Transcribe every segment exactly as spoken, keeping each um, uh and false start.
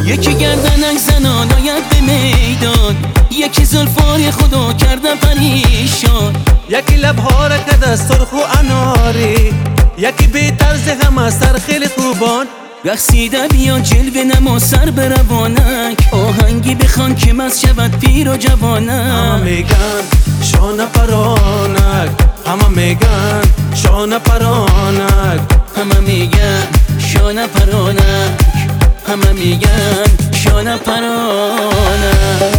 یکی گردنک زنان آید به میدان، یکی زلفای خدا کردن پریشان، یکی لبها را کرد از سرخ و اناری، یکی بی طرز همه سر خیلی خوبان. رقصیده بیا جلوه نما سر به روانک، آهنگی بخوان که مست شود پیر و جوانک. همه میگن شانه پرانک، همه میگن شانه پرانک، همه میگن شانه پرانک، همه میگن شانه پرانک.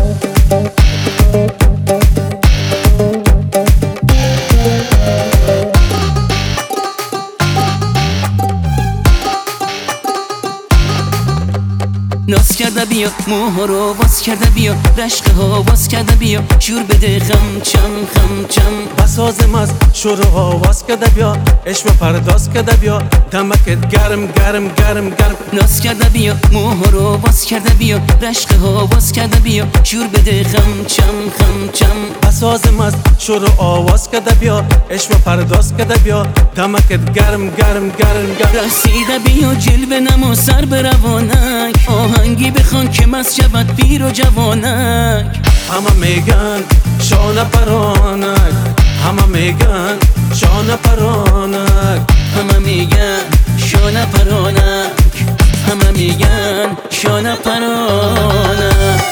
ناز کرده بیا موها رو باز کرده بیا، رشقه ها باز کرده بیا، شور بده خم چم خم چم. بساز مست شروع آواز کرده بیا، عشق پرداز کرده بیا، دمکت گرم گرم گرم گرم. ناز کرده بیا موها رو باز کرده بیا، رشقه ها باز کرده بیا، شور بده خم چم خم چم. بساز مست شروع آواز کرده بیا، عشق پرداز کرده بیا، دمکت گرم گرم گرم گرم. رسیده بیا جلوه نما سر به روانک، آهنگی بخوان که مست شود پیر و جوانک. همه میگن شانه پرانک، همه میگن شانه پرانک، همه میگن شانه پرانک، همه میگن شانه پرانک.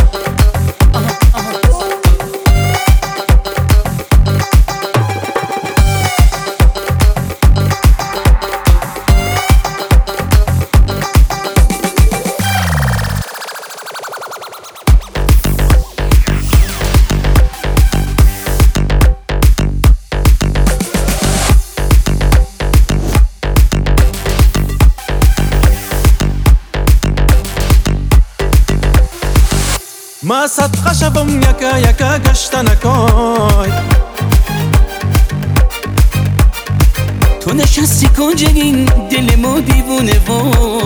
ما صدقه شبم یکا یکا گشتنکای، تو نشستی کنج این دل ما دیوونه و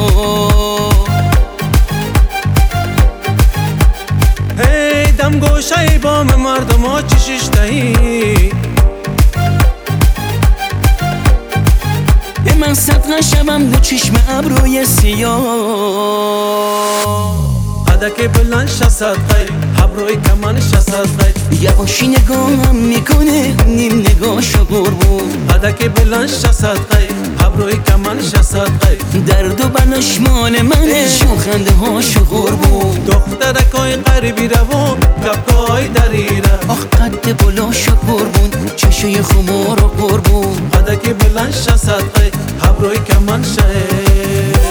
هی دم گوشه بام مردم ها چشش دهی. به من صدقه شبم دو چشم ابروی سیاه، که بلند شصدقه ابروی کمان شصدقه. یواشی نگاهم میکنه نیم نگاشو قربون، که بلند شصدقه ابروی کمان شصدقه. درد و بلاش مال منه شوخنده هاشو قربون، دخترکای قریبی روون کپکای دریره. آخ قد بلاشو قربون، چشوی خمار و قربون. که بلند شصدقه ابروی کمان شه.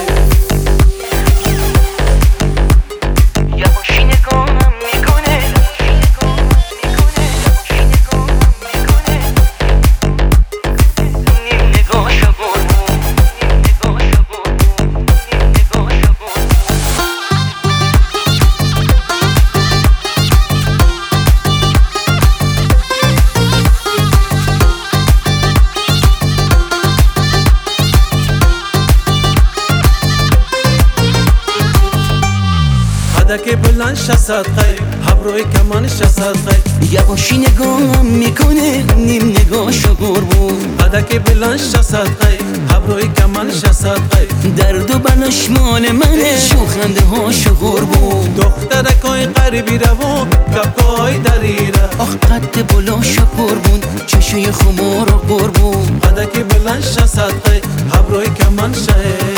که بلند شصدقه ابروی کمان شصدقه. یواشی نگاهم میکنه نیم نگاشو قربون، که بلند شصدقه ابروی کمان شصدقه. درد و بلاش مال منه شوخنده هاشو قربون، دخترکای قریبی روون کپکای دریره. آخ قد بلاشو قربون، چشوی خمار و قربون. که بلند شصدقه ابروی کمان شه.